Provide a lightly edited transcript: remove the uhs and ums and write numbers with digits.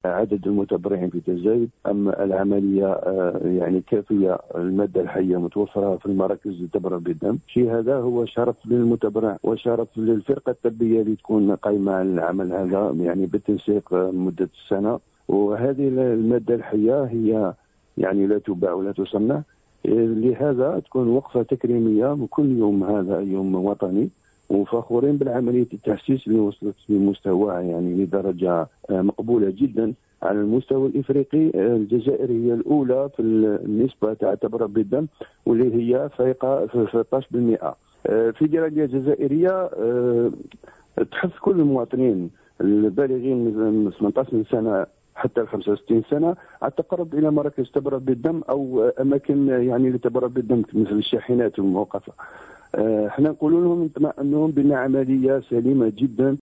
عدد المتبرعين بيتزايد، أما العملية يعني كافية، المادة الحية متوفرة في المراكز لتبرع بالدم. شيء هذا هو شرف للمتبرع وشرف للفرقة الطبية اللي تكون قائمة على العمل هذا يعني بالتنسيق مدة السنة. وهذه المادة الحية هي يعني لا تباع ولا تصنع، لهذا تكون وقفة تكريمية، وكل يوم هذا يوم وطني، وفخورين بالعملية التحسيس اللي وصلت لمستوى يعني لدرجة مقبولة جدا على المستوى الإفريقي. الجزائر هي الأولى في النسبة تاع تبرع بالدم، واللي هي فائقة في 13%. الفيدرالية الجزائرية تحث كل المواطنين البالغين من 18 سنة حتى 65 سنة على التقرب إلى مراكز تبرع بالدم أو أماكن يعني لتبرع بالدم مثل الشاحنات الموقفة. احنا نقول لهم اطمئنوا بأن عملية سليمة جدا.